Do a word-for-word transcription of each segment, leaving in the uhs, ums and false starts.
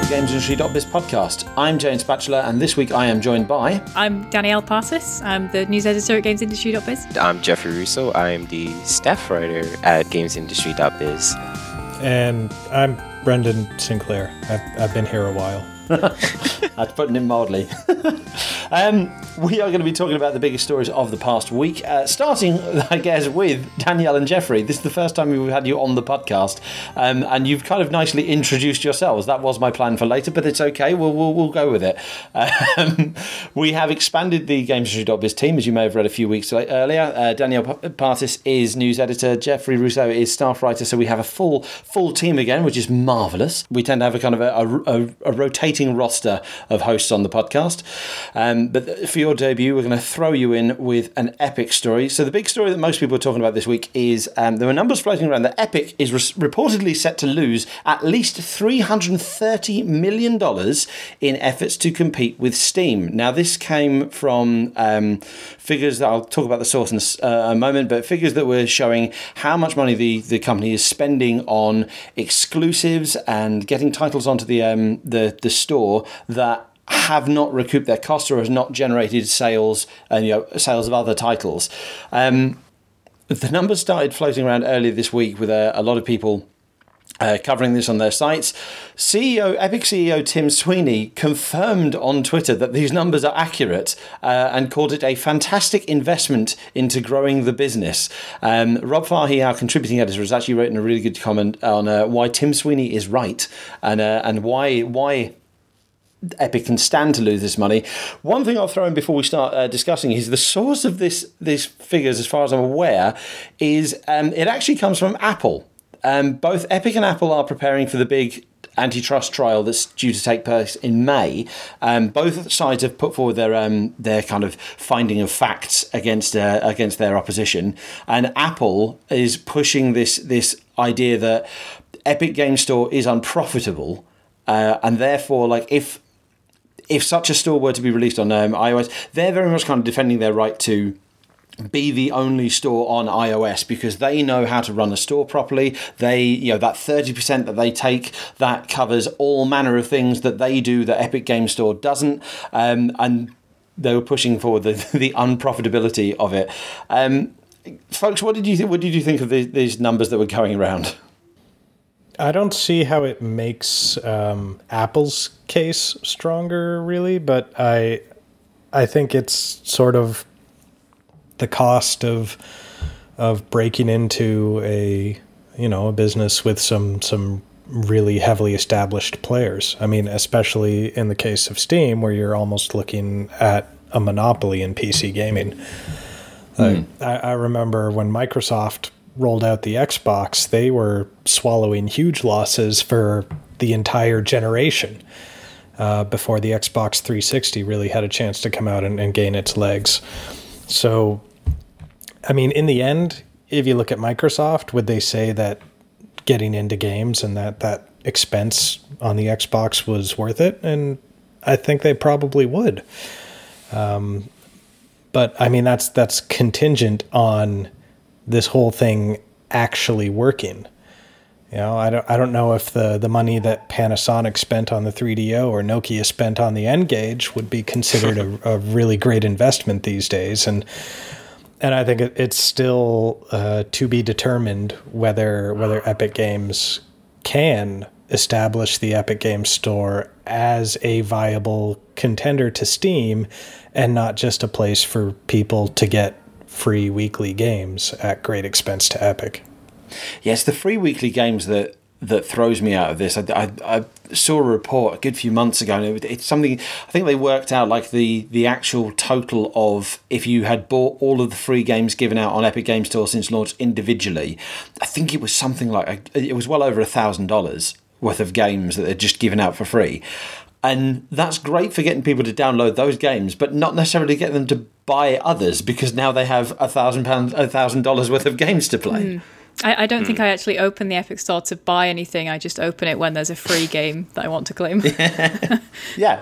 Games Industry dot biz podcast. I'm James Batchelor, and this week I am joined by... I'm Danielle Parsis. I'm the news editor at Games Industry dot biz. I'm Jeffrey Russo. I'm the staff writer at Games Industry dot biz. And I'm Brendan Sinclair. I've, I've been here a while. That's putting it mildly. um, we are going to be talking about the biggest stories of the past week, uh, starting, I guess, with Danielle and Jeffrey. This is the first time we've had you on the podcast, um, and you've kind of nicely introduced yourselves. That was my plan for later, but it's okay. We'll we'll, we'll go with it. Um, we have expanded the Games Industry dot biz team, as you may have read a few weeks earlier. Uh, Danielle Partis is news editor. Jeffrey Russo is staff writer. So we have a full full team again, which is marvellous. We tend to have a kind of a, a, a, a rotating roster of hosts on the podcast. Um, but for your debut, we're going to throw you in with an Epic story. So the big story that most people are talking about this week is um, there were numbers floating around that Epic is re- reportedly set to lose at least three hundred thirty million dollars in efforts to compete with Steam. Now, this came from um, figures that I'll talk about the source in a, uh, a moment, but figures that were showing how much money the, the company is spending on exclusives and getting titles onto the um, the, the store that have not recouped their costs or has not generated sales and you know sales of other titles. Um, the numbers started floating around earlier this week with a, a lot of people uh, covering this on their sites. C E O Epic C E O Tim Sweeney confirmed on Twitter that these numbers are accurate uh, and called it a fantastic investment into growing the business. Um, Rob Fahey, our contributing editor, has actually written a really good comment on uh, why Tim Sweeney is right and uh, and why why. Epic can stand to lose this money. One thing I'll throw in before we start uh, discussing is the source of this these figures, as far as I'm aware, is um, it actually comes from Apple. Um, both Epic and Apple are preparing for the big antitrust trial that's due to take place in May. Um, both sides have put forward their um, their kind of finding of facts against uh, against their opposition, and Apple is pushing this this idea that Epic Game Store is unprofitable, uh, and therefore, like if If such a store were to be released on um, iOS, they're very much kind of defending their right to be the only store on iOS because they know how to run a store properly. They, you know, that thirty percent that they take, that covers all manner of things that they do that Epic Game Store doesn't. Um, and they were pushing forward the, the unprofitability of it. Um, folks, what did you think? What did you think of the, these numbers that were going around? I don't see how it makes um, Apple's case stronger, really, but I, I think it's sort of the cost of of breaking into a you know a business with some some really heavily established players. I mean, especially in the case of Steam, where you're almost looking at a monopoly in P C gaming. Mm. Uh, I, I remember when Microsoft rolled out the Xbox, they were swallowing huge losses for the entire generation uh, before the Xbox three sixty really had a chance to come out and, and gain its legs. So, I mean, in the end, if you look at Microsoft, would they say that getting into games and that, that expense on the Xbox was worth it? And I think they probably would. Um, but, I mean, that's that's contingent on this whole thing actually working. You know, I don't I don't know if the, the money that Panasonic spent on the three D O or Nokia spent on the N-Gage would be considered a, a really great investment these days. And and I think it, it's still uh, to be determined whether whether Epic Games can establish the Epic Games Store as a viable contender to Steam and not just a place for people to get free weekly games at great expense to Epic. Yes, the free weekly games that that throws me out of this. I, I, I saw a report a good few months ago, and it, it's something I think they worked out, like the the actual total of if you had bought all of the free games given out on Epic Games Store since launch individually. I think it was something like it was well over a thousand dollars worth of games that they're just given out for free. And that's great for getting people to download those games, but not necessarily get them to buy others because now they have a thousand pounds, a thousand dollars worth of games to play. Mm. I, I don't mm. think I actually open the Epic Store to buy anything. I just open it when there's a free game that I want to claim. Yeah. yeah.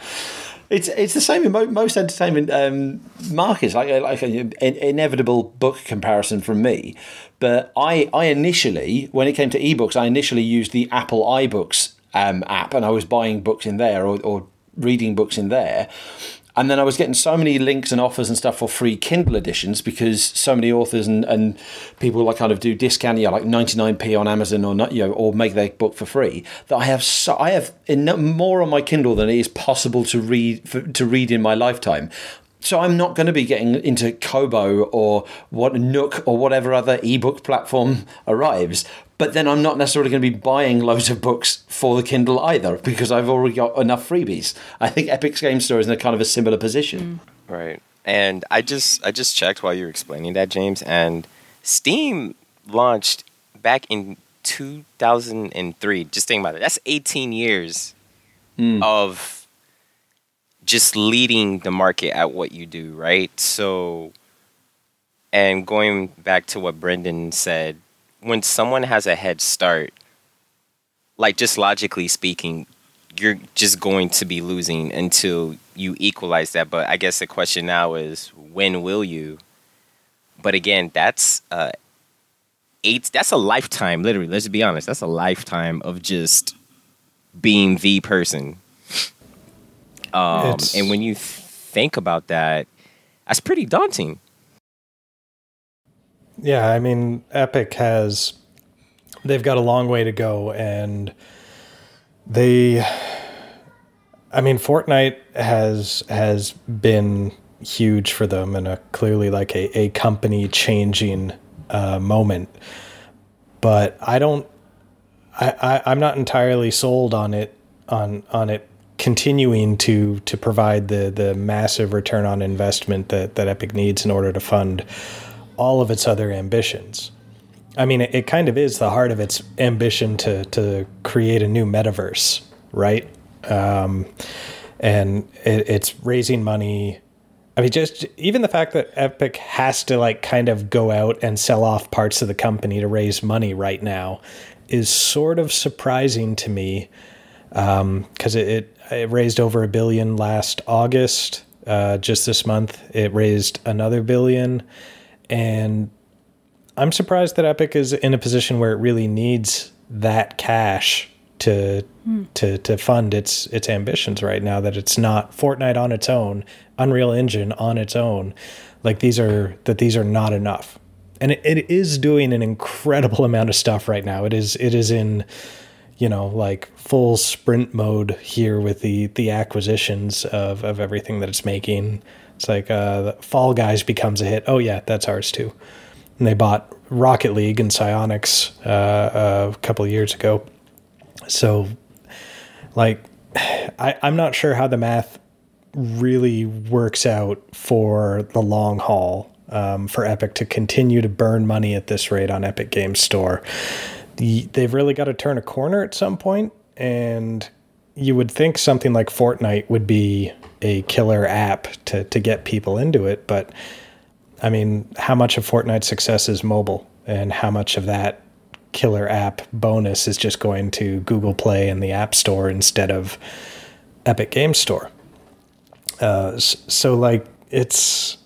It's it's the same in mo- most entertainment um, markets, like like an inevitable book comparison from me. But I, I initially, when it came to ebooks, I initially used the Apple iBooks um, app, and I was buying books in there or, or reading books in there. And then I was getting so many links and offers and stuff for free Kindle editions because so many authors and, and people like kind of do discount, you know, like ninety-nine p on Amazon or not, you know, or make their book for free. That I have so I have enough, more on my Kindle than it is possible to read for, to read in my lifetime. So I'm not going to be getting into Kobo or what Nook or whatever other ebook platform arrives. But then I'm not necessarily going to be buying loads of books for the Kindle either because I've already got enough freebies. I think Epic's Game Store is in a kind of a similar position. Mm. Right. And I just I just checked while you were explaining that, James, and Steam launched back in two thousand three. Just think about it. That's eighteen years mm. of just leading the market at what you do, right? So, and going back to what Brendan said, when someone has a head start, like just logically speaking, you're just going to be losing until you equalize that. But I guess the question now is, when will you? But again, that's uh, eight. That's a lifetime, literally. Let's be honest. That's a lifetime of just being the person. Um, and when you think about that, that's pretty daunting. Yeah, I mean, Epic has, they've got a long way to go, and they, I mean, Fortnite has has been huge for them and a clearly like a, a company changing uh, moment. But I don't, I, I I'm not entirely sold on it on on it continuing to to provide the the massive return on investment that that Epic needs in order to fund all of its other ambitions. I mean, it, it kind of is the heart of its ambition to to create a new metaverse, right? Um, and it, it's raising money. I mean, just even the fact that Epic has to like kind of go out and sell off parts of the company to raise money right now is sort of surprising to me, because um, it, it, it raised over a billion last August. Uh, just this month, it raised another billion. And I'm surprised that Epic is in a position where it really needs that cash to mm. to to fund its its ambitions right now, that it's not Fortnite on its own, Unreal Engine on its own. Like these are that these are not enough. And it, it is doing an incredible amount of stuff right now. It is it is in, you know, like full sprint mode here with the the acquisitions of, of everything that it's making. It's like uh, Fall Guys becomes a hit. Oh, yeah, that's ours, too. And they bought Rocket League and Psyonix uh, a couple of years ago. So, like, I, I'm not sure how the math really works out for the long haul um, for Epic to continue to burn money at this rate on Epic Games Store. The, they've really got to turn a corner at some point, and you would think something like Fortnite would be a killer app to, to get people into it. But I mean, how much of Fortnite's success is mobile, and how much of that killer app bonus is just going to Google Play and the App Store instead of Epic Games Store? Uh, so like it's,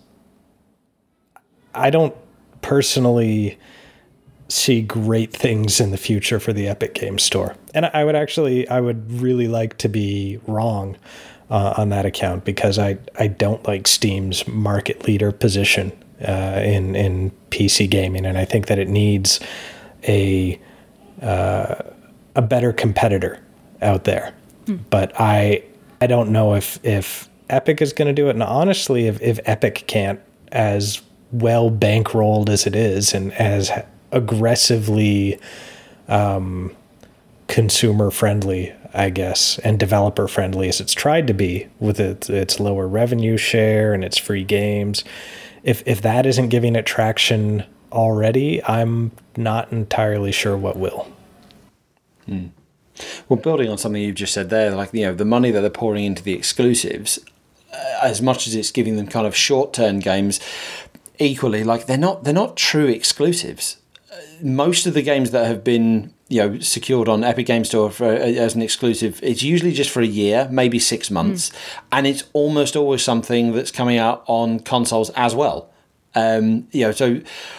I don't personally see great things in the future for the Epic Games Store. And I would actually, I would really like to be wrong uh, on that account, because I, I don't like Steam's market leader position uh, in, in P C gaming. And I think that it needs a, uh, a better competitor out there. Hmm. But I, I don't know if, if Epic is going to do it. And honestly, if, if Epic can't, as well bankrolled as it is and as aggressively um, consumer friendly, I guess, and developer friendly as it's tried to be with its, its lower revenue share and its free games, if if that isn't giving it traction already, I'm not entirely sure what will. Hmm. Well, building on something you've just said there, like, you know, the money that they're pouring into the exclusives, uh, as much as it's giving them kind of short-term games, equally, like, they're not they're not true exclusives. Most of the games that have been, you know, secured on Epic Games Store for, as an exclusive, it's usually just for a year, maybe six months, mm. and it's almost always something that's coming out on consoles as well. Um, you know, so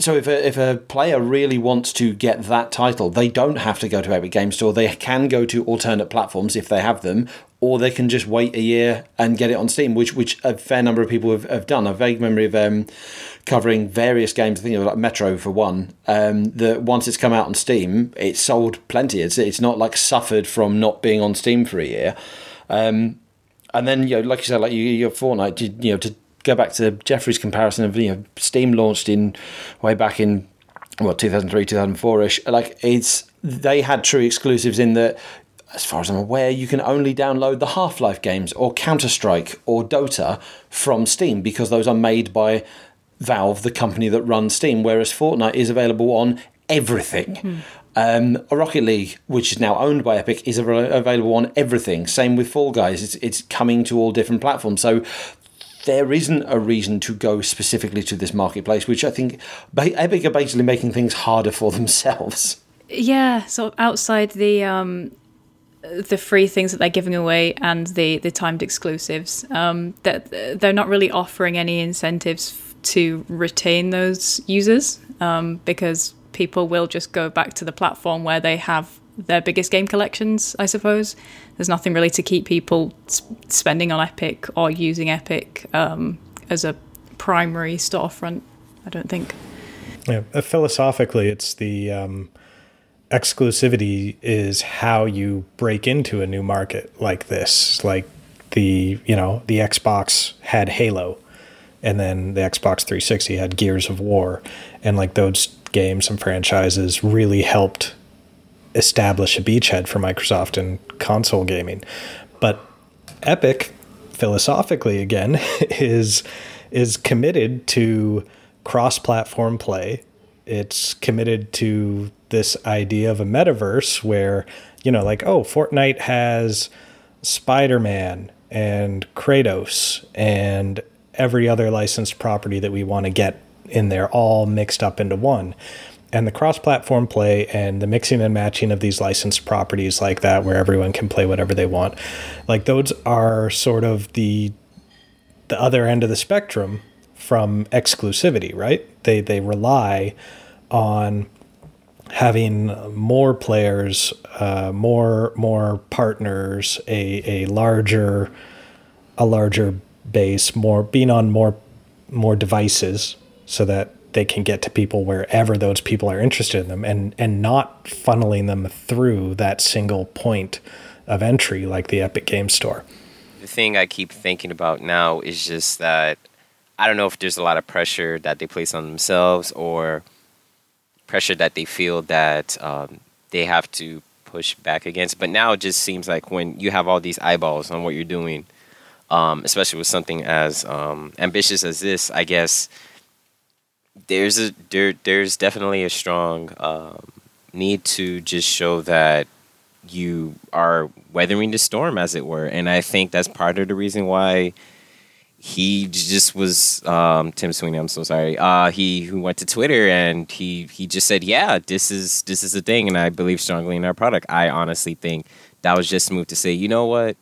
So if a, if a player really wants to get that title, they don't have to go to Epic Games Store. They can go to alternate platforms if they have them, or they can just wait a year and get it on Steam, which which a fair number of people have, have done. A vague memory of um, covering various games, I think of like Metro for one, um, that once it's come out on Steam, it's sold plenty. It's it's not like suffered from not being on Steam for a year. Um, and then, you know, like you said, like you, your Fortnite, you, you know, to go back to Jeffrey's comparison of, you know, Steam launched in way back in what two thousand three, two thousand four ish. Like it's they had true exclusives in that, as far as I'm aware, you can only download the Half-Life games or Counter-Strike or Dota from Steam because those are made by Valve, the company that runs Steam, whereas Fortnite is available on everything. Mm. Um, Rocket League, which is now owned by Epic, is av- available on everything. Same with Fall Guys. It's, it's coming to all different platforms. So there isn't a reason to go specifically to this marketplace, which I think Epic are basically making things harder for themselves. Yeah, so outside the um, the free things that they're giving away and the, the timed exclusives, um, that they're not really offering any incentives to retain those users, um, because people will just go back to the platform where they have their biggest game collections, I suppose. There's nothing really to keep people sp- spending on Epic or using Epic um, as a primary storefront, I don't think. Yeah, philosophically, it's the um, exclusivity is how you break into a new market like this. Like the, you know, the Xbox had Halo, and then the Xbox three sixty had Gears of War, and like those games and franchises really helped establish a beachhead for Microsoft in console gaming. But Epic, philosophically again, is is committed to cross-platform play. It's committed to this idea of a metaverse where, you know, like, oh, Fortnite has Spider-Man and Kratos and every other licensed property that we want to get in there all mixed up into one. And the cross-platform play and the mixing and matching of these licensed properties like that, where everyone can play whatever they want, like those are sort of the the other end of the spectrum from exclusivity, right? They they rely on having more players, uh, more more partners, a a larger a larger base, more being on more more devices, so that they can get to people wherever those people are interested in them, and, and not funneling them through that single point of entry like the Epic Games Store. The thing I keep thinking about now is just that I don't know if there's a lot of pressure that they place on themselves or pressure that they feel that um, they have to push back against. But now it just seems like when you have all these eyeballs on what you're doing, um, especially with something as um, ambitious as this, I guess There's a there. There's definitely a strong um, need to just show that you are weathering the storm, as it were, and I think that's part of the reason why he just was um, Tim Sweeney. I'm so sorry. Uh, he who went to Twitter and he he just said, "Yeah, this is this is the thing," and I believe strongly in our product. I honestly think that was just a move to say, you know what,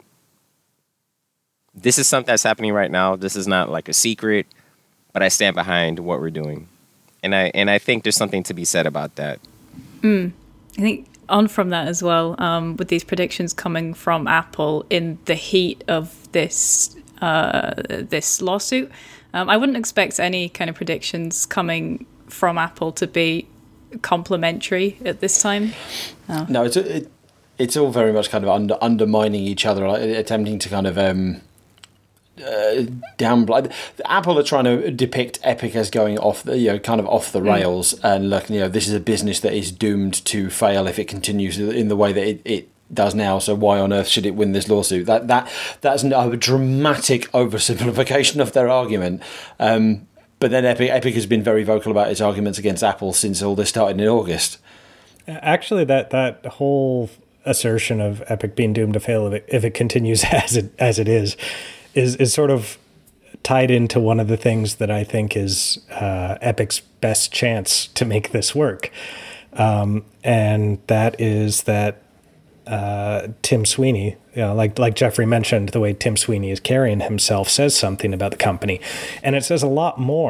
this is something that's happening right now. This is not like a secret. But I stand behind what we're doing, and I and I think there's something to be said about that. Mm. I think on from that as well, um, with these predictions coming from Apple in the heat of this uh, this lawsuit, um, I wouldn't expect any kind of predictions coming from Apple to be complimentary at this time. Oh. No, it's it, it's all very much kind of under, undermining each other, like, attempting to kind of. Um, Uh, down Apple are trying to depict Epic as going off the, you know, kind of off the rails, mm. and look, you know, this is a business that is doomed to fail if it continues in the way that it, it does now. So why on earth should it win this lawsuit? That that that's a dramatic oversimplification of their argument. Um, but then Epic Epic has been very vocal about its arguments against Apple since all this started in August. Actually, that that whole assertion of Epic being doomed to fail if it, if it continues as it as it is. Is, is sort of tied into one of the things that I think is uh, Epic's best chance to make this work. Um, and that is that uh, Tim Sweeney, you know, like like Jeffrey mentioned, the way Tim Sweeney is carrying himself says something about the company. And it says a lot more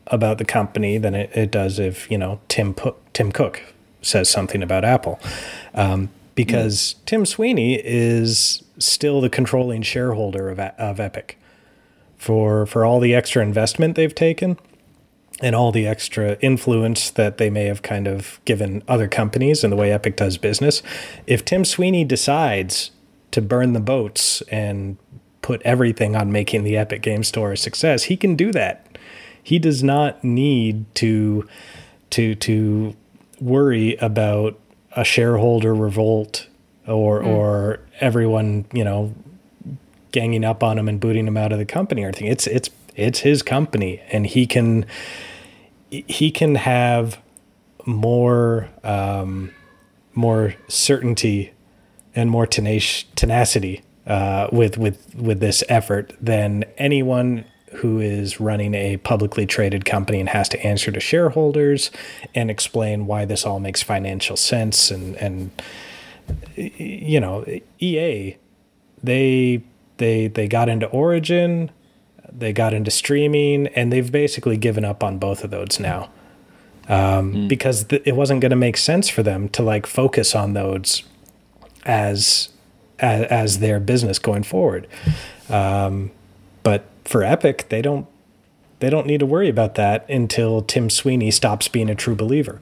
about the company than it, it does if, you know, Tim P- Tim Cook says something about Apple. Um, because mm. Tim Sweeney is still the controlling shareholder of of Epic. For for all the extra investment they've taken and all the extra influence that they may have kind of given other companies in the way Epic does business, if Tim Sweeney decides to burn the boats and put everything on making the Epic Game Store a success, he can do that. He does not need to to to worry about a shareholder revolt or mm. or everyone, you know, ganging up on him and booting him out of the company or anything. It's it's it's his company, and he can he can have more um, more certainty and more tenacious tenacity uh, with with with this effort than anyone who is running a publicly traded company and has to answer to shareholders and explain why this all makes financial sense. And and you know, E A, they. They they got into Origin, they got into streaming, and they've basically given up on both of those now um, mm. because th- it wasn't going to make sense for them to like focus on those as as, as their business going forward. Um, but for Epic, they don't they don't need to worry about that until Tim Sweeney stops being a true believer.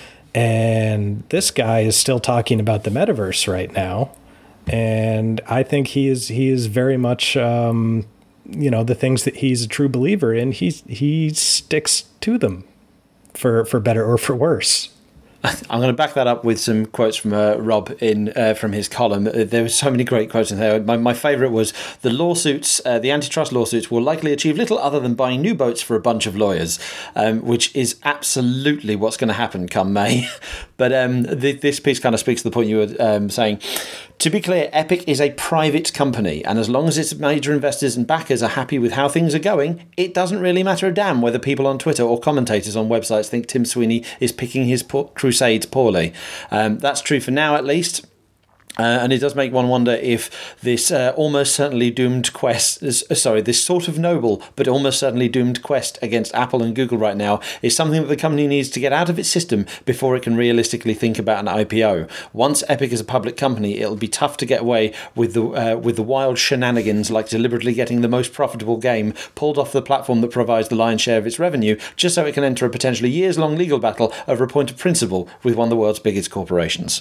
And this guy is still talking about the metaverse right now. And I think he is he is very much, um, you know, the things that he's a true believer in, he, he sticks to them for, for better or for worse. I'm going to back that up with some quotes from uh, Rob in uh, from his column. Uh, there were so many great quotes in there. My, my favourite was, the lawsuits, uh, the antitrust lawsuits will likely achieve little other than buying new boats for a bunch of lawyers, um, which is absolutely what's going to happen come May. But um, th- this piece kind of speaks to the point you were um, saying. To be clear, Epic is a private company, and as long as its major investors and backers are happy with how things are going, it doesn't really matter a damn whether people on Twitter or commentators on websites think Tim Sweeney is picking his po- crusades poorly. Um, that's true for now, at least. Uh, and it does make one wonder if this uh, almost certainly doomed quest, uh, sorry, this sort of noble but almost certainly doomed quest against Apple and Google right now is something that the company needs to get out of its system before it can realistically think about an I P O. Once Epic is a public company, it'll be tough to get away with the uh, with the wild shenanigans like deliberately getting the most profitable game pulled off the platform that provides the lion's share of its revenue, just so it can enter a potentially years-long legal battle over a point of principle with one of the world's biggest corporations.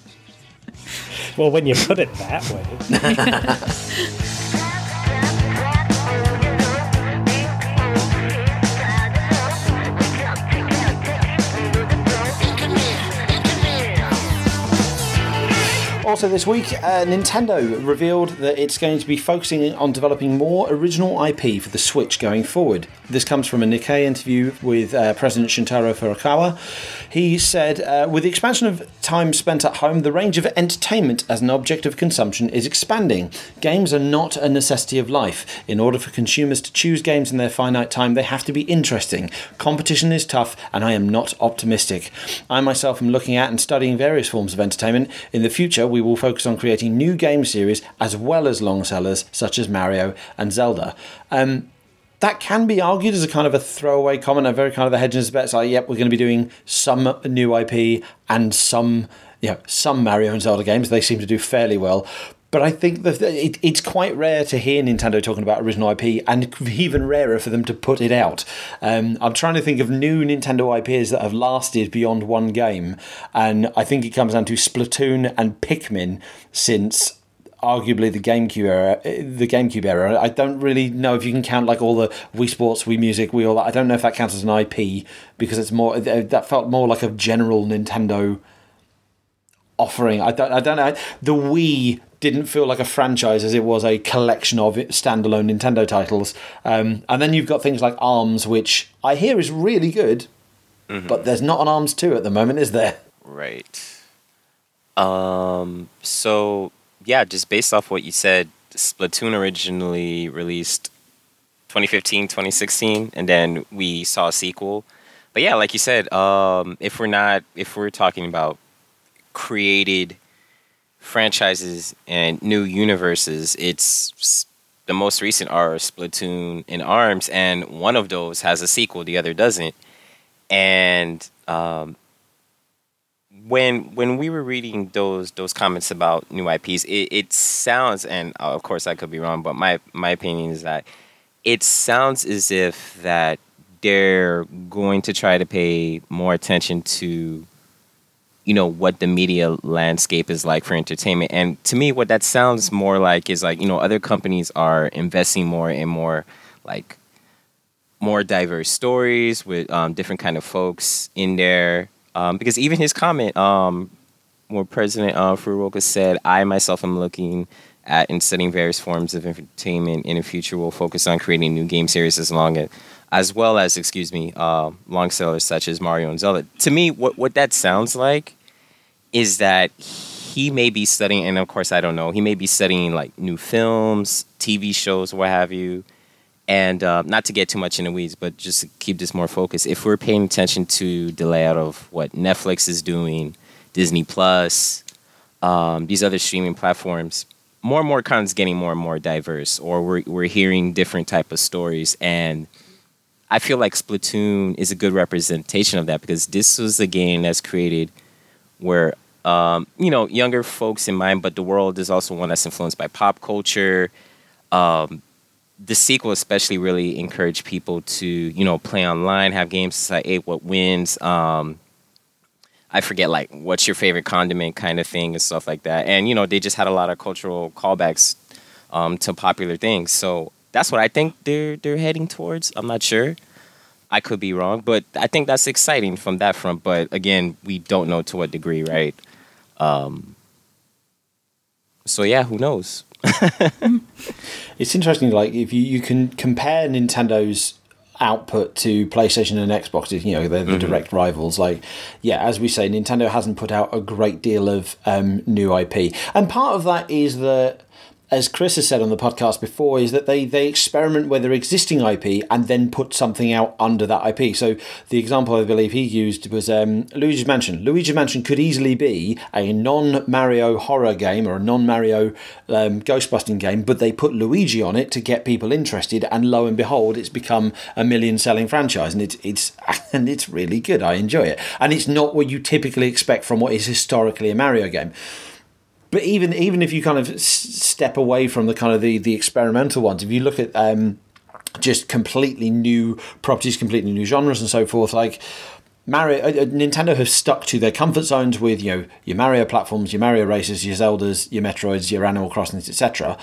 Well, when you put it that way. Also this week, uh, Nintendo revealed that it's going to be focusing on developing more original I P for the Switch going forward. This comes from a Nikkei interview with uh, President Shintaro Furukawa. He said, uh, with the expansion of time spent at home, the range of entertainment as an object of consumption is expanding. Games are not a necessity of life. In order for consumers to choose games in their finite time, they have to be interesting. Competition is tough, and I am not optimistic. I myself am looking at and studying various forms of entertainment. In the future, we will focus on creating new game series as well as long sellers such as Mario and Zelda. Um, that can be argued as a kind of a throwaway comment, a very kind of a hedge and bets like, yep, we're going to be doing some new I P and some, you know, some Mario and Zelda games. They seem to do fairly well. But I think that it, it's quite rare to hear Nintendo talking about original I P, and even rarer for them to put it out. Um, I'm trying to think of new Nintendo I Ps that have lasted beyond one game, and I think it comes down to Splatoon and Pikmin since arguably the GameCube era. The GameCube era. I don't really know if you can count like all the Wii Sports, Wii Music, Wii all that. I don't know if that counts as an I P because it's more that felt more like a general Nintendo offering. I don't. I don't know. The Wii didn't feel like a franchise as it was a collection of standalone Nintendo titles. Um, and then you've got things like ARMS, which I hear is really good, mm-hmm. but there's not an ARMS two at the moment, is there? Right. Um. So, yeah, just based off what you said, Splatoon originally released twenty fifteen, twenty sixteen, and then we saw a sequel. But yeah, like you said, um, if we're not, if we're talking about created franchises and new universes, it's the most recent are Splatoon and ARMS, and one of those has a sequel, the other doesn't. And um, when when we were reading those those comments about new I Ps, it, it sounds, and uh, of course I could be wrong, but my my opinion is that it sounds as if that they're going to try to pay more attention to, you know, what the media landscape is like for entertainment. And to me, what that sounds more like is like, you know, other companies are investing more in more like more diverse stories with um, different kind of folks in there. Um, because even his comment, um, where President uh, Furuoka said, I myself am looking at and studying various forms of entertainment in the future will focus on creating new game series as long as, as well as, excuse me, uh, long sellers such as Mario and Zelda. To me, what, what that sounds like is that he may be studying, and of course I don't know, he may be studying like new films, T V shows, what have you. And uh, not to get too much in the weeds, but just to keep this more focused, if we're paying attention to the layout of what Netflix is doing, Disney Plus, um, these other streaming platforms, more and more content's getting more and more diverse, or we're we're hearing different type of stories. And I feel like Splatoon is a good representation of that, because this was a game that's created where, um, you know, younger folks in mind, but the world is also one that's influenced by pop culture. Um, the sequel especially really encouraged people to, you know, play online, have games to like, hey, what wins? Um, I forget, like, what's your favorite condiment kind of thing and stuff like that. And, you know, they just had a lot of cultural callbacks um, to popular things. So that's what I think they're they're heading towards. I'm not sure. I could be wrong, but I think that's exciting from that front. But again, we don't know to what degree, right? Um, so yeah, who knows? It's interesting, like, if you, you can compare Nintendo's output to PlayStation and Xbox, you know, they're the mm-hmm. direct rivals. Like, yeah, as we say, Nintendo hasn't put out a great deal of um, new I P. And part of that is that, as Chris has said on the podcast before, is that they, they experiment with their existing I P and then put something out under that I P. So the example I believe he used was um, Luigi's Mansion. Luigi's Mansion could easily be a non-Mario horror game or a non-Mario um, ghost-busting game, but they put Luigi on it to get people interested, and lo and behold, it's become a million-selling franchise, and it's it's and it's really good. I enjoy it, and it's not what you typically expect from what is historically a Mario game. But even even if you kind of s- step away from the kind of the, the experimental ones, if you look at um, just completely new properties, completely new genres and so forth, like Mario, uh, Nintendo have stuck to their comfort zones with, you know, your Mario platforms, your Mario races, your Zeldas, your Metroids, your Animal Crossings, et cetera.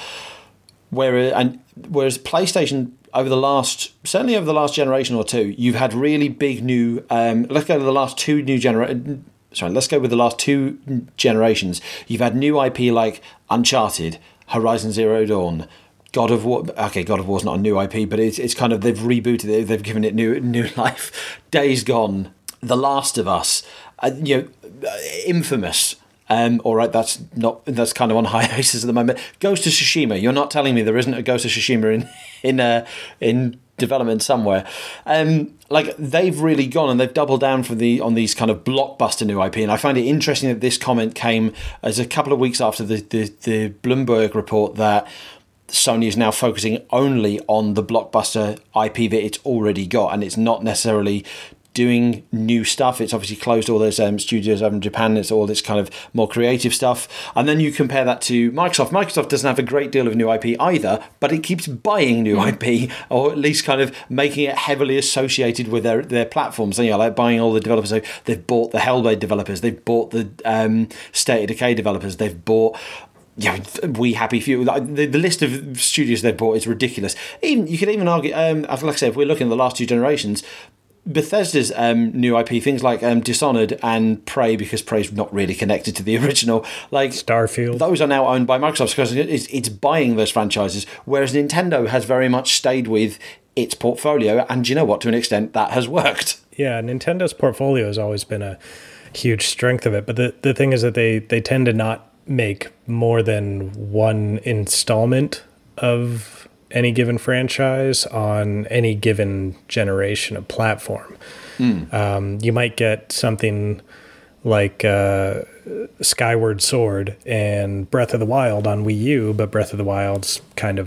Whereas and whereas PlayStation, over the last, certainly over the last generation or two, you've had really big new. Um, let's go to the last two new generations. Sorry, let's go with the last two generations. You've had new I P like Uncharted, Horizon Zero Dawn, God of War. Okay, God of War's not a new I P, but it's it's kind of, they've rebooted it, they've given it new new life. Days Gone, The Last of Us, uh, you know, Infamous. Um, all right, that's not that's kind of on hiatus at the moment. Ghost of Tsushima. You're not telling me there isn't a Ghost of Tsushima in in uh, in development somewhere. Um, like, they've really gone and they've doubled down for the on these kind of blockbuster new I P. And I find it interesting that this comment came as a couple of weeks after the the, the Bloomberg report that Sony is now focusing only on the blockbuster I P that it's already got, and it's not necessarily doing new stuff. It's obviously closed all those um, studios over in Japan. It's all this kind of more creative stuff. And then you compare that to Microsoft. Microsoft doesn't have a great deal of new I P either, but it keeps buying new I P, or at least kind of making it heavily associated with their, their platforms. So, you know, like buying all the developers. So they've bought the Hellblade developers. They've bought the um, State of Decay developers. They've bought... Yeah, We Happy Few. The, the list of studios they've bought is ridiculous. Even you could even argue, um, like I said, if we're looking at the last two generations, Bethesda's um, new I P, things like um, Dishonored and Prey, because Prey's not really connected to the original, like Starfield, those are now owned by Microsoft because it's, it's buying those franchises, whereas Nintendo has very much stayed with its portfolio, and you know what, to an extent that has worked. Yeah, Nintendo's portfolio has always been a huge strength of it, but the, the thing is that they, they tend to not make more than one installment of any given franchise on any given generation of platform. Mm. Um, you might get something like uh, Skyward Sword and Breath of the Wild on Wii U, but Breath of the Wild's kind of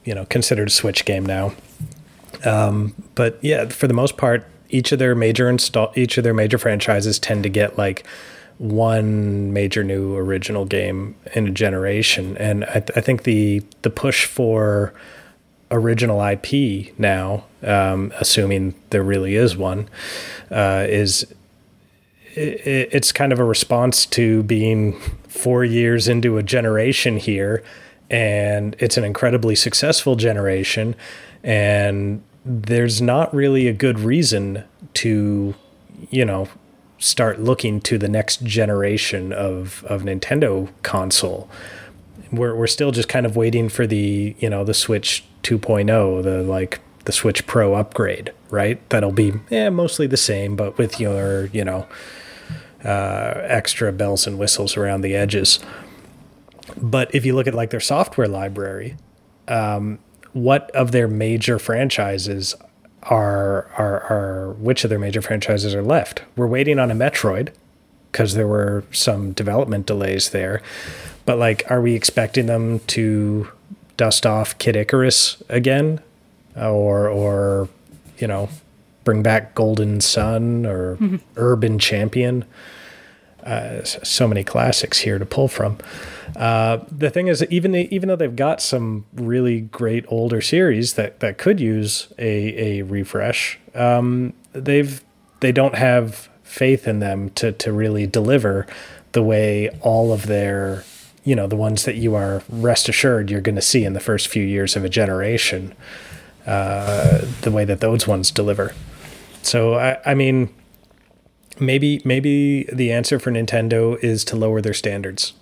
you know, considered a Switch game now. Um, but yeah, for the most part, each of their major install, each of their major franchises tend to get like one major new original game in a generation, and I, th- I think the the push for original I P now, um, assuming there really is one, uh, is it, it's kind of a response to being four years into a generation here, and it's an incredibly successful generation, and there's not really a good reason to, you know, start looking to the next generation of, of Nintendo console. We're we're still just kind of waiting for the, you know, the Switch two point oh, the like the Switch Pro upgrade, right? That'll be yeah, mostly the same, but with your, you know, uh, extra bells and whistles around the edges. But if you look at like their software library, um, what of their major franchises are are are which of their major franchises are left? We're waiting on a Metroid because there were some development delays there. But like, are we expecting them to dust off Kid Icarus again, or or you know, bring back Golden Sun or mm-hmm. Urban Champion? Uh, so many classics here to pull from. Uh, the thing is, even even though they've got some really great older series that, that could use a a refresh, um, they've they don't have faith in them to to really deliver the way all of their, you know, the ones that you are rest assured you're going to see in the first few years of a generation, uh, the way that those ones deliver. So I, I mean, maybe maybe the answer for Nintendo is to lower their standards.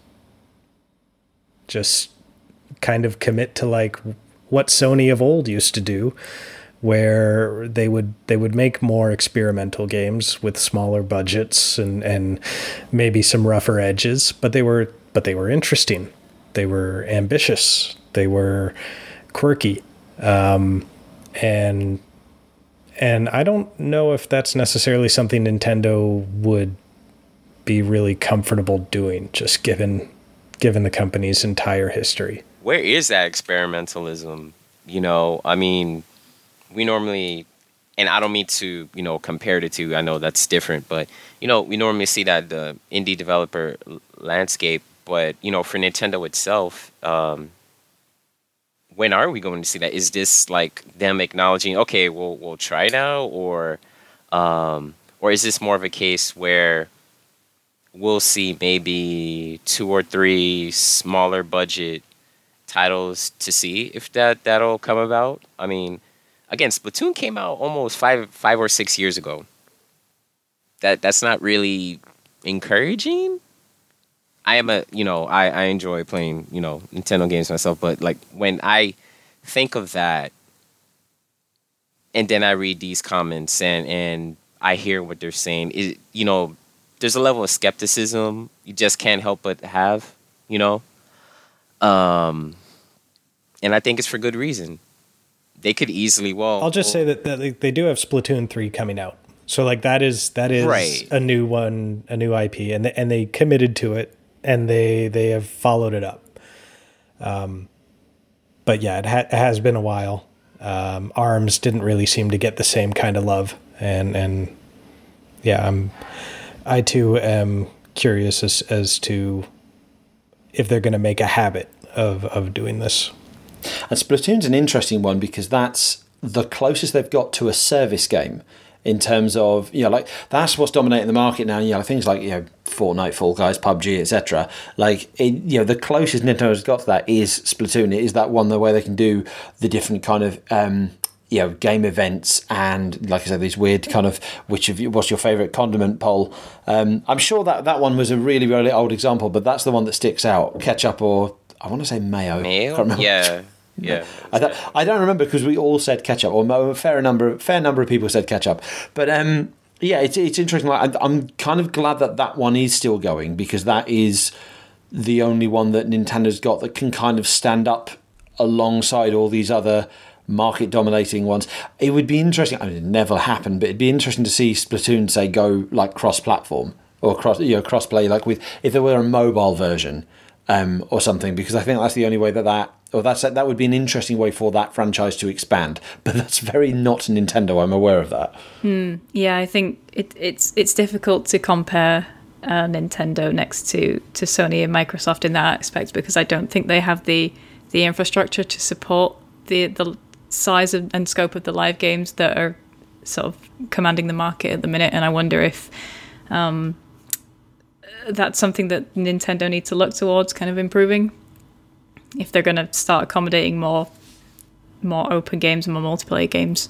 Just kind of commit to like what Sony of old used to do, where they would they would make more experimental games with smaller budgets and, and maybe some rougher edges, but they were but they were interesting. They were ambitious. They were quirky. Um, and and I don't know if that's necessarily something Nintendo would be really comfortable doing, just given given the company's entire history. Where is that experimentalism? You know, I mean, we normally, and I don't mean to, you know, compare the two. I know that's different, but, you know, we normally see that the indie developer landscape. But, you know, for Nintendo itself, um, when are we going to see that? Is this like them acknowledging, okay, we'll we'll try now, or um, or is this more of a case where we'll see maybe two or three smaller budget titles to see if that that'll come about? I mean, again, Splatoon came out almost five five or six years ago. That that's not really encouraging. I am a, you know, I, I enjoy playing, you know, Nintendo games myself, but like when I think of that and then I read these comments and, and I hear what they're saying, it, you know, there's a level of skepticism you just can't help but have, you know? Um, and I think it's for good reason. They could easily, well... I'll just well, say that, that they do have Splatoon three coming out. So like that is that is right. a new one, a new I P, and they, and they committed to it. And they they have followed it up. Um, but yeah, it, ha- it has been a while. Um, ARMS didn't really seem to get the same kind of love, and and yeah, I'm I too am curious as as to if they're going to make a habit of of doing this. And Splatoon's an interesting one because that's the closest they've got to a service game. In terms of, you know, like that's what's dominating the market now. You know, things like, you know, Fortnite, Fall Guys, P U B G, et cetera. Like, it, you know, the closest Nintendo has got to that is Splatoon. It is that one where they can do the different kind of, um, you know, game events and, like I said, these weird kind of which of you, what's your favorite condiment poll. Um, I'm sure that that one was a really, really old example, but that's the one that sticks out. Ketchup or I want to say mayo. Mayo? I can't remember. Yeah. Yeah, I don't, I don't remember because we all said ketchup, or a fair number, fair number of people said ketchup. But um, yeah, it's it's interesting. Like, I'm kind of glad that that one is still going because that is the only one that Nintendo's got that can kind of stand up alongside all these other market dominating ones. It would be interesting. I mean, it never happened, but it'd be interesting to see Splatoon say go like cross platform or cross you know cross play like with if there were a mobile version. Um, or something, because I think that's the only way that that or that's that would be an interesting way for that franchise to expand. But that's very not Nintendo. I'm aware of that. Hmm. Yeah, I think it, it's it's difficult to compare uh, Nintendo next to, to Sony and Microsoft in that aspect, because I don't think they have the the infrastructure to support the the size of, and scope of the live games that are sort of commanding the market at the minute. And I wonder if um, that's something that Nintendo need to look towards kind of improving, if they're going to start accommodating more more open games and more multiplayer games.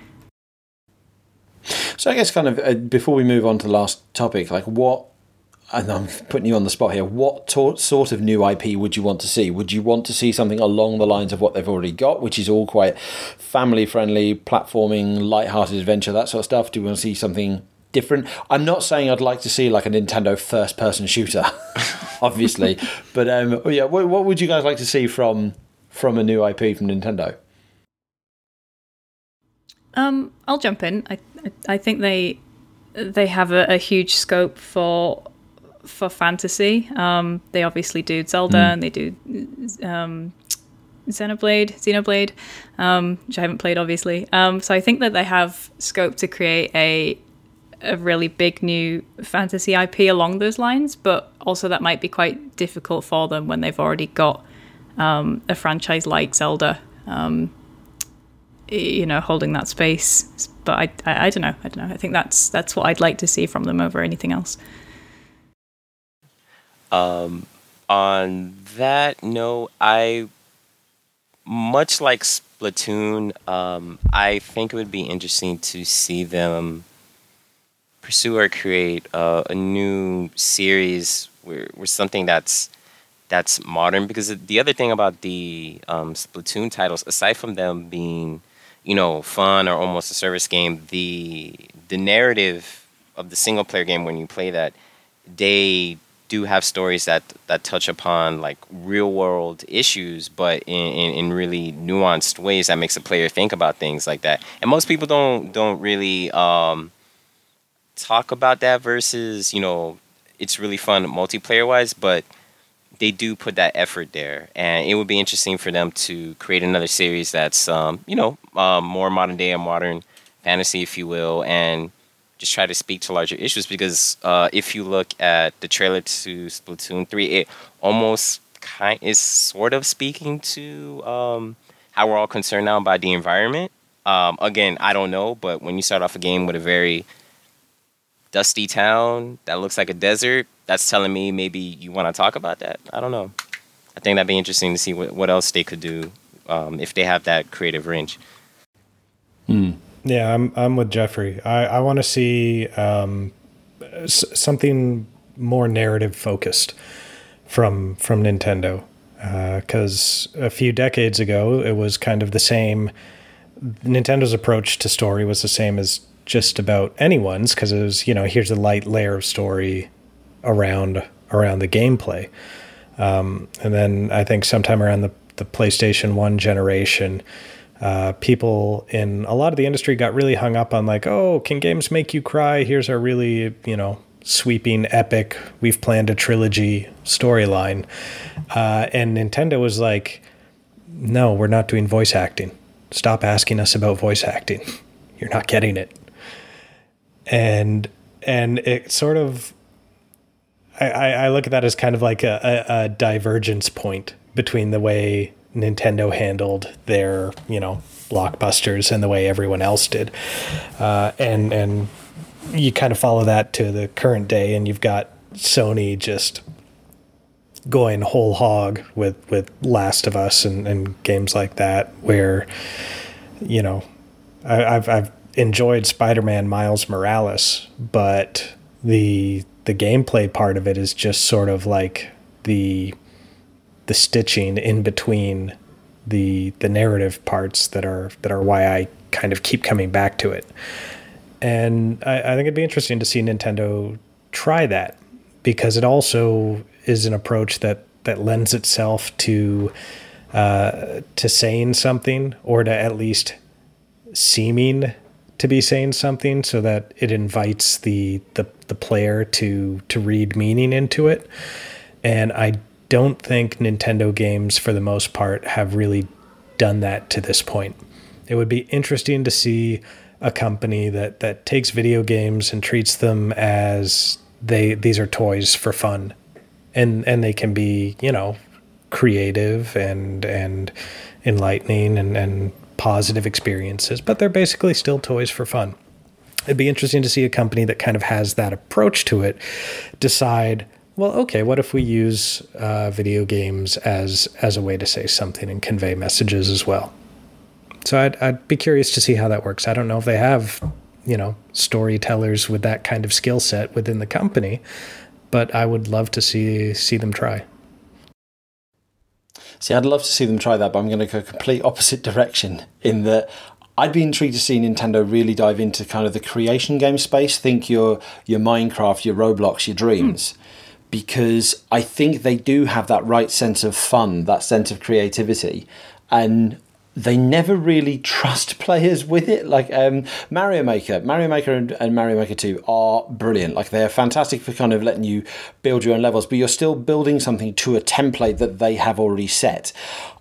So I guess kind of uh, before we move on to the last topic, like what, and I'm putting you on the spot here, what to- sort of new I P would you want to see? Would you want to see something along the lines of what they've already got, which is all quite family-friendly, platforming, light-hearted adventure, that sort of stuff? Do you want to see something different? I'm not saying I'd like to see like a Nintendo first-person shooter, obviously, but um, yeah, what, what would you guys like to see from from a new I P from Nintendo? Um, I'll jump in. I I, I think they they have a, a huge scope for for fantasy. Um, they obviously do Zelda mm. and they do um, Xenoblade, Xenoblade, um, which I haven't played obviously. Um, so I think that they have scope to create a a really big new fantasy I P along those lines, but also that might be quite difficult for them when they've already got um, a franchise like Zelda, um, you know, holding that space. But I, I, I don't know. I don't know. I think that's that's what I'd like to see from them over anything else. Um, on that note, I much like Splatoon. Um, I think it would be interesting to see them pursue or create uh, a new series where, where something that's that's modern. Because the other thing about the um, Splatoon titles, aside from them being, you know, fun or almost a service game, the the narrative of the single player game, when you play that, they do have stories that that touch upon like real world issues, but in, in, in really nuanced ways that makes the player think about things like that. And most people don't don't really um, talk about that versus, you know, it's really fun multiplayer wise, but they do put that effort there. And it would be interesting for them to create another series that's, um, you know, um, more modern day and modern fantasy, if you will, and just try to speak to larger issues. Because uh, if you look at the trailer to Splatoon three, it almost kind is sort of speaking to um, how we're all concerned now about the environment. Um, again, I don't know, but when you start off a game with a very dusty town that looks like a desert, that's telling me maybe you want to talk about that. I don't know. I think that'd be interesting to see what, what else they could do um, if they have that creative range. Hmm. Yeah, I'm I'm with Jeffrey. I, I want to see um, s- something more narrative focused from from Nintendo, because uh, a few decades ago it was kind of the same. Nintendo's approach to story was the same as just about anyone's, because it was, you know, here's a light layer of story around around the gameplay, um, and then I think sometime around the the PlayStation one generation, Uh, people in a lot of the industry got really hung up on like, oh, can games make you cry? Here's our really, you know, sweeping, epic, we've planned a trilogy storyline. Uh, and Nintendo was like, no, we're not doing voice acting. Stop asking us about voice acting. You're not getting it. And and it sort of, I, I look at that as kind of like a, a, a divergence point between the way Nintendo handled their, you know, blockbusters and the way everyone else did. Uh, and and you kind of follow that to the current day, and you've got Sony just going whole hog with, with Last of Us and, and games like that, where, you know, I, I've I've enjoyed Spider-Man Miles Morales, but the the gameplay part of it is just sort of like the the stitching in between the the narrative parts that are that are why I kind of keep coming back to it. And I, I think it'd be interesting to see Nintendo try that, because it also is an approach that that lends itself to uh, to saying something, or to at least seeming to be saying something, so that it invites the the, the player to to read meaning into it. And I don't think Nintendo games, for the most part, have really done that to this point. It would be interesting to see a company that, that takes video games and treats them as they these are toys for fun, and and they can be, you know, creative and and enlightening and, and positive experiences, but they're basically still toys for fun. It'd be interesting to see a company that kind of has that approach to it decide, well, okay, what if we use uh, video games as as a way to say something and convey messages as well? So I'd, I'd be curious to see how that works. I don't know if they have, you know, storytellers with that kind of skill set within the company, but I would love to see see them try. See, I'd love to see them try that, but I'm going to go complete opposite direction in that I'd be intrigued to see Nintendo really dive into kind of the creation game space. Think your your Minecraft, your Roblox, your Dreams. Mm. Because I think they do have that right sense of fun, that sense of creativity. And they never really trust players with it. Like um, Mario Maker, Mario Maker and, and Mario Maker two are brilliant. Like they're fantastic for kind of letting you build your own levels, but you're still building something to a template that they have already set.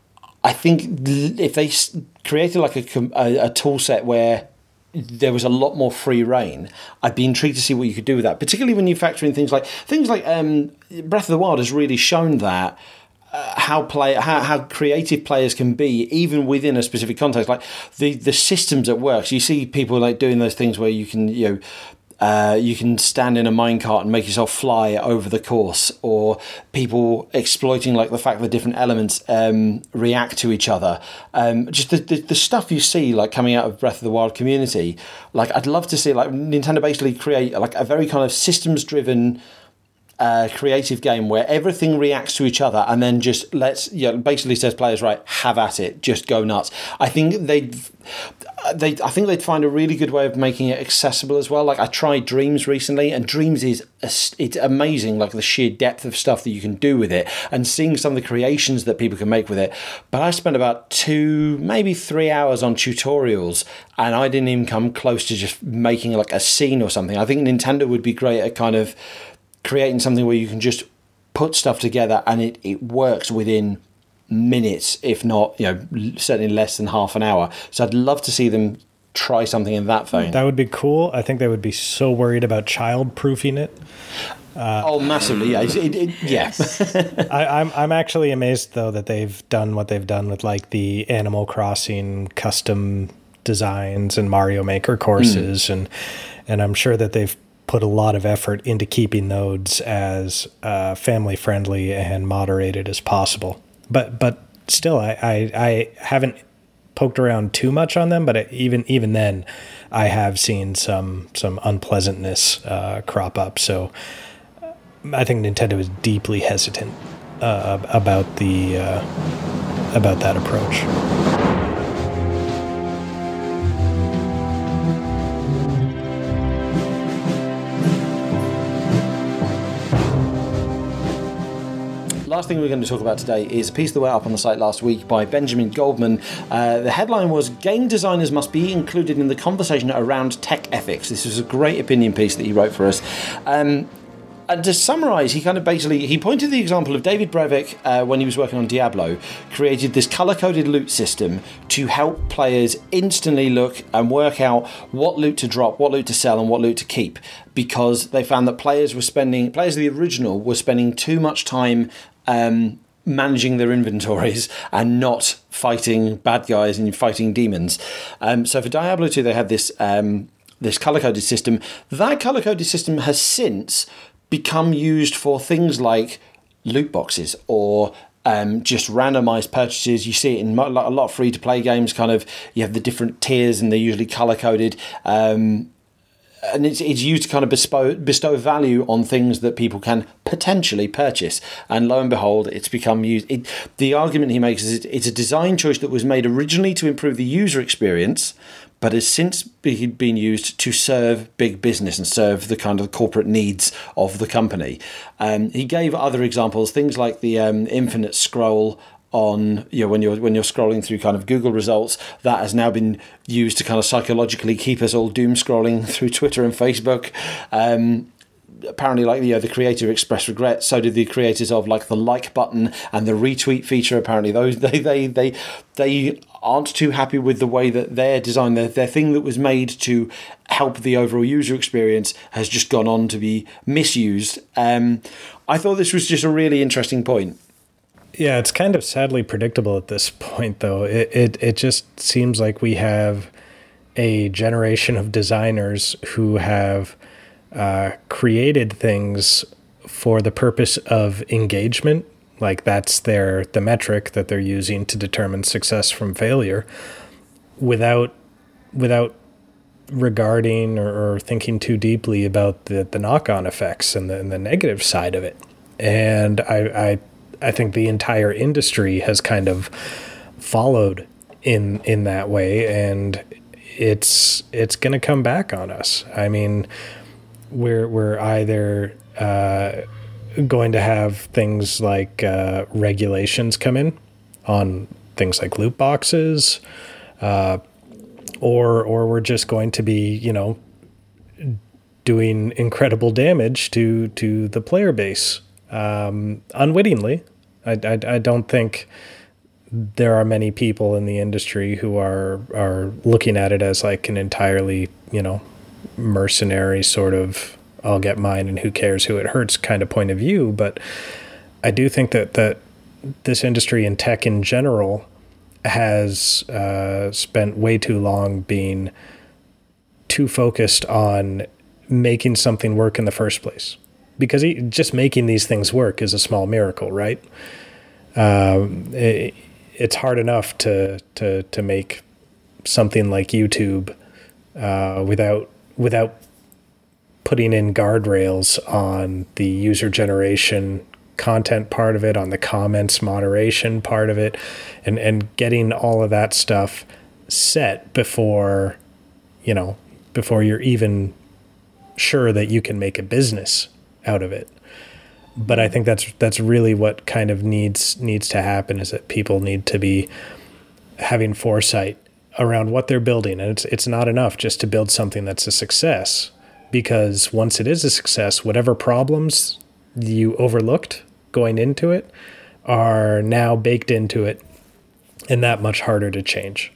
I think if they created like a, a, a tool set where there was a lot more free reign, I'd be intrigued to see what you could do with that, particularly when you factor in things like things like um, Breath of the Wild has really shown that uh, how play how, how creative players can be even within a specific context. Like the the systems at work. So you see people like doing those things where you can you know. Uh, you can stand in a minecart and make yourself fly over the course, or people exploiting like the fact that different elements um, react to each other. Um, just the, the the stuff you see like coming out of Breath of the Wild community. Like I'd love to see like Nintendo basically create like a very kind of systems driven uh, creative game where everything reacts to each other and then just lets you know, basically says players, right, have at it, just go nuts. I think they'd. They, I think they'd find a really good way of making it accessible as well. Like I tried Dreams recently, and Dreams is it's amazing, like the sheer depth of stuff that you can do with it, and seeing some of the creations that people can make with it. But I spent about two, maybe three hours on tutorials, and I didn't even come close to just making like a scene or something. I think Nintendo would be great at kind of creating something where you can just put stuff together and it, it works within minutes, if not, you know, certainly less than half an hour. So I'd love to see them try something in that vein. That would be cool. I think they would be so worried about child-proofing it. Uh, oh, massively! Yeah, it, it, yes. I, I'm I'm actually amazed though that they've done what they've done with like the Animal Crossing custom designs and Mario Maker courses, mm. and and I'm sure that they've put a lot of effort into keeping those as uh, family friendly and moderated as possible. But but still, I, I, I haven't poked around too much on them. But even even then, I have seen some some unpleasantness uh, crop up. So I think Nintendo is deeply hesitant uh, about the uh, about that approach. Last thing we're going to talk about today is a piece that went up on the site last week by Benjamin Goldman. Uh, the headline was, "Game designers must be included in the conversation around tech ethics." This was a great opinion piece that he wrote for us. Um, and to summarise, he kind of basically, he pointed to the example of David Brevik, uh, when he was working on Diablo, created this colour-coded loot system to help players instantly look and work out what loot to drop, what loot to sell, and what loot to keep, because they found that players were spending, players of the original were spending too much time Um, managing their inventories and not fighting bad guys and fighting demons. Um, so for Diablo two, they had this um, this color-coded system. That color-coded system has since become used for things like loot boxes or um, just randomized purchases. You see it in a lot of free-to-play games. Kind of, you have the different tiers and they're usually color-coded. Um, And it's it's used to kind of bestow, bestow value on things that people can potentially purchase. And lo and behold, it's become used. It, the argument he makes is it, it's a design choice that was made originally to improve the user experience, but has since be, been used to serve big business and serve the kind of corporate needs of the company. Um, he gave other examples, things like the um, infinite scroll on, you know, when you're when you're scrolling through kind of Google results, that has now been used to kind of psychologically keep us all doom scrolling through Twitter and Facebook. Um, apparently, like, you know, the creator expressed regret. So did the creators of like the like button and the retweet feature. Apparently, those they they they they aren't too happy with the way that their design, their, their thing that was made to help the overall user experience, has just gone on to be misused. Um, I thought this was just a really interesting point. Yeah, it's kind of sadly predictable at this point, though. It it, it just seems like we have a generation of designers who have uh, created things for the purpose of engagement. Like that's their the metric that they're using to determine success from failure, without without regarding or, or thinking too deeply about the, the knock-on effects and the, and the negative side of it. And I, I I think the entire industry has kind of followed in in that way, and it's it's going to come back on us. I mean, we're we're either uh, going to have things like uh, regulations come in on things like loot boxes, uh, or or we're just going to be, you know, doing incredible damage to to the player base um, unwittingly. I, I, I don't think there are many people in the industry who are are looking at it as like an entirely, you know, mercenary sort of I'll get mine and who cares who it hurts kind of point of view. But I do think that, that this industry and tech in general has uh, spent way too long being too focused on making something work in the first place. Because just making these things work is a small miracle, right? Um, it, it's hard enough to, to, to make something like YouTube uh, without without putting in guardrails on the user generation content part of it, on the comments moderation part of it, and, and getting all of that stuff set before, you know, before you're even sure that you can make a business out of it. But I think that's that's really what kind of needs needs to happen, is that people need to be having foresight around what they're building. And it's it's not enough just to build something that's a success, because once it is a success, whatever problems you overlooked going into it are now baked into it and that much harder to change.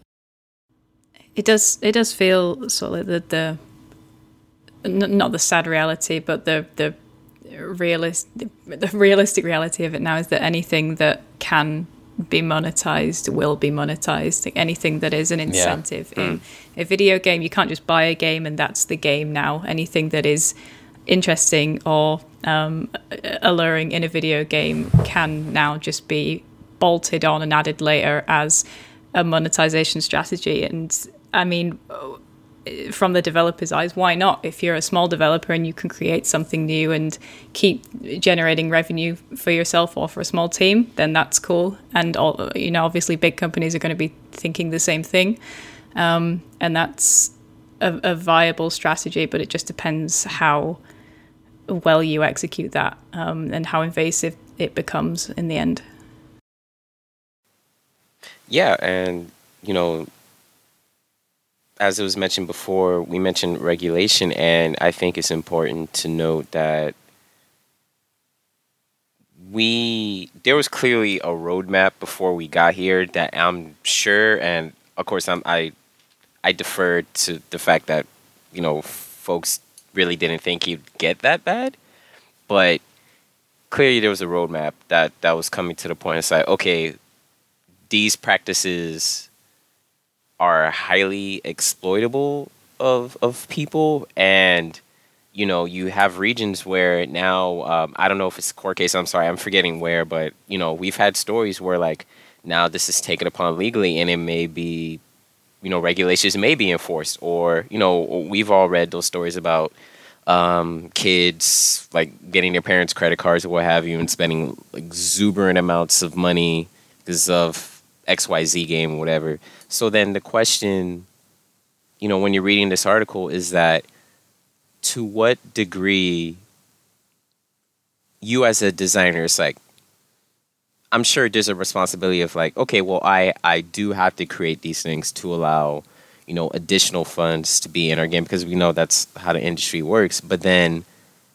It does it does feel sort of like the, the not the sad reality, but the the realist the realistic reality of it now is that anything that can be monetized will be monetized. Like anything that is an incentive yeah. in mm. a video game, you can't just buy a game and that's the game now. Anything that is interesting or um, alluring in a video game can now just be bolted on and added later as a monetization strategy. And I mean, from the developer's eyes, why not? If you're a small developer and you can create something new and keep generating revenue for yourself or for a small team, then that's cool. And all, you know, obviously big companies are going to be thinking the same thing, um, and that's a, a viable strategy. But it just depends how well you execute that, um, and how invasive it becomes in the end. Yeah, and you know, as it was mentioned before, we mentioned regulation, and I think it's important to note that we there was clearly a roadmap before we got here that I'm sure, and of course I'm, I I deferred to the fact that, you know, folks really didn't think he'd get that bad, but clearly there was a roadmap that, that was coming to the point. It's like, okay, these practices are highly exploitable of of people, and you know, you have regions where now um, I don't know if it's a court case, I'm sorry, I'm forgetting where, but you know, we've had stories where like now this is taken upon legally and it may be, you know, regulations may be enforced, or you know, we've all read those stories about um, kids like getting their parents' credit cards or what have you and spending like exuberant amounts of money because of X Y Z game or whatever. So then the question, you know, when you're reading this article is that to what degree you as a designer, it's like, I'm sure there's a responsibility of like, okay, well, I, I do have to create these things to allow, you know, additional funds to be in our game because we know that's how the industry works. But then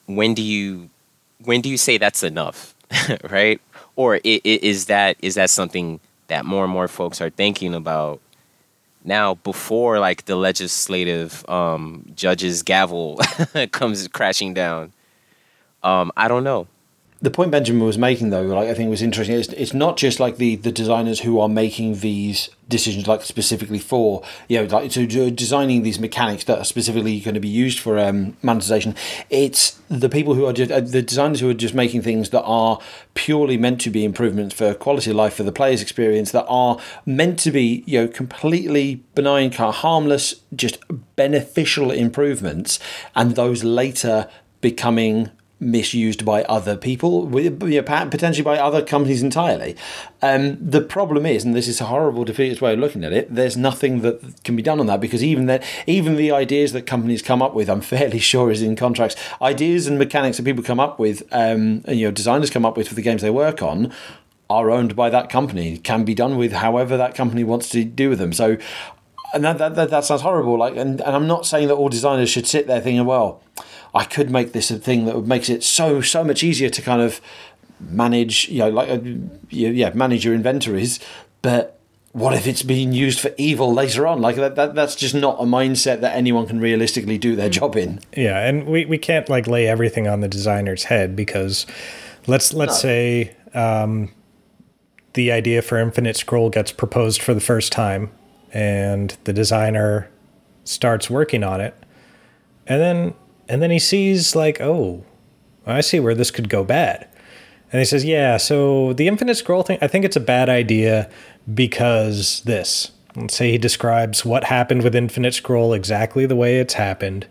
when do you when do you say that's enough, right? Or i- i- is that is that something that more and more folks are thinking about now before like the legislative um, judge's gavel comes crashing down? Um, I don't know. The point Benjamin was making, though, like I think was interesting. It's, it's not just like the, the designers who are making these decisions, like specifically for you know, like so designing these mechanics that are specifically going to be used for um, monetization. It's the people who are just uh, the designers who are just making things that are purely meant to be improvements for quality of life for the player's experience, that are meant to be you know completely benign, kind of harmless, just beneficial improvements, and those later becoming misused by other people, potentially by other companies entirely. Um, the problem is, and this is a horrible, defeatist way of looking at it, there's nothing that can be done on that, because even that, even the ideas that companies come up with, I'm fairly sure is in contracts. Ideas and mechanics that people come up with, um, and, you know, designers come up with for the games they work on, are owned by that company. Can be done with however that company wants to do with them. So, and that that, that, that sounds horrible. Like, and, and I'm not saying that all designers should sit there thinking, well, I could make this a thing that makes it so so much easier to kind of manage, you know, like uh, yeah, manage your inventories. But what if it's being used for evil later on? Like that, that that's just not a mindset that anyone can realistically do their job in. Yeah, and we, we can't like lay everything on the designer's head, because let's let's no. say um, the idea for Infinite Scroll gets proposed for the first time, and the designer starts working on it, and then. And then he sees like, oh, I see where this could go bad. And he says, yeah, so the Infinite Scroll thing, I think it's a bad idea because this. Let's say he describes what happened with Infinite Scroll exactly the way it's happened.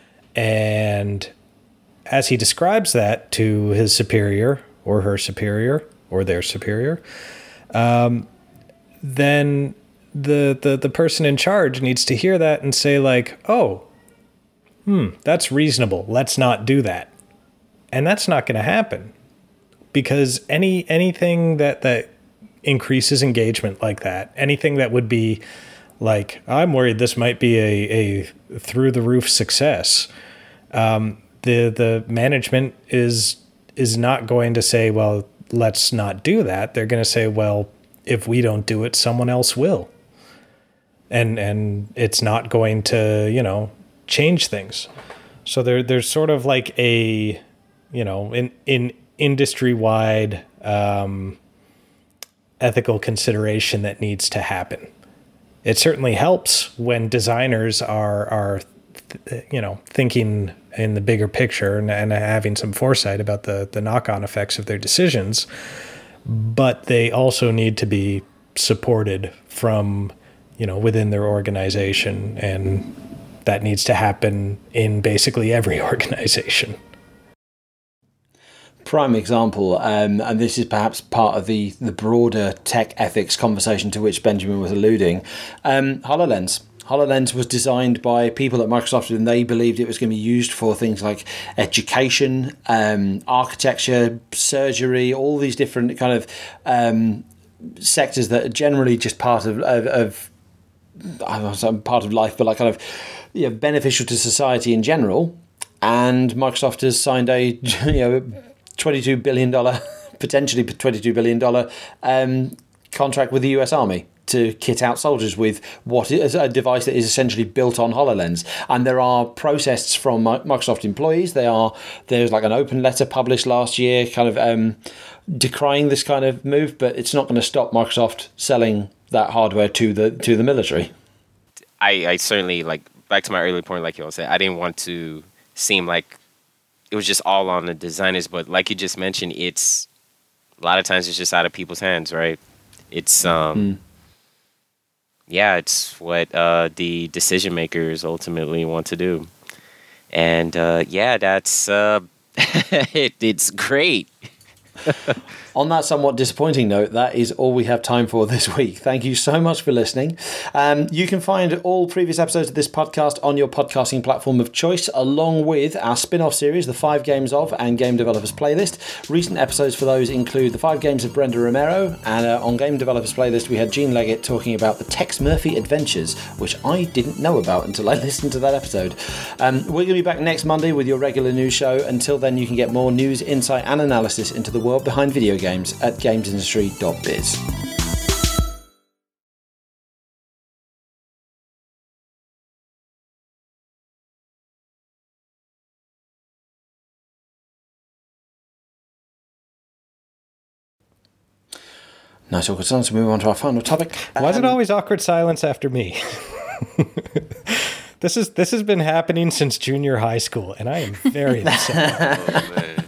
And as he describes that to his superior or her superior or their superior, um, then the, the, the person in charge needs to hear that and say like, oh, Hmm, that's reasonable. Let's not do that. And that's not going to happen, because any anything that, that increases engagement like that, anything that would be like, I'm worried this might be a, a through the roof success. Um, the the management is is not going to say, well, let's not do that. They're going to say, well, if we don't do it, someone else will. And and it's not going to, you know, change things. So there there's sort of like a, you know, in in industry-wide um, ethical consideration that needs to happen. It certainly helps when designers are are you know thinking in the bigger picture and, and having some foresight about the the knock-on effects of their decisions, but they also need to be supported from, you know, within their organization, and that needs to happen in basically every organization. Prime example, um, and this is perhaps part of the, the broader tech ethics conversation to which Benjamin was alluding. Um, HoloLens. HoloLens was designed by people at Microsoft, and they believed it was going to be used for things like education, um, architecture, surgery, all these different kind of um, sectors that are generally just part of, of, of I don't know, part of life, but like kind of you know, beneficial to society in general. And Microsoft has signed a you know twenty-two billion dollars, potentially twenty-two billion dollars um, contract with the U S Army to kit out soldiers with what is a device that is essentially built on HoloLens. And there are protests from Microsoft employees. They are there's like an open letter published last year, kind of um, decrying this kind of move, but it's not going to stop Microsoft selling that hardware to the to the military. I, I certainly, like, back to my earlier point, like you all said, I didn't want to seem like it was just all on the designers, but like you just mentioned, it's a lot of times it's just out of people's hands, right? It's um mm. yeah, it's what uh, the decision makers ultimately want to do, and uh, yeah, that's uh, it, it's great. On that somewhat disappointing note, that is all we have time for this week. Thank you so much for listening. Um, you can find all previous episodes of this podcast on your podcasting platform of choice, along with our spin-off series, The Five Games of and Game Developers Playlist. Recent episodes for those include The Five Games of Brenda Romero, and uh, on Game Developers Playlist we had Gene Leggett talking about the Tex Murphy Adventures, which I didn't know about until I listened to that episode. Um, we're going to be back next Monday with your regular news show. Until then, you can get more news, insight and analysis into the world behind video games at games industry dot biz. Nice awkward silence. We move on to our final topic. Why is Um, it always awkward silence after me? This is this has been happening since junior high school, and I am very upset. Oh, man.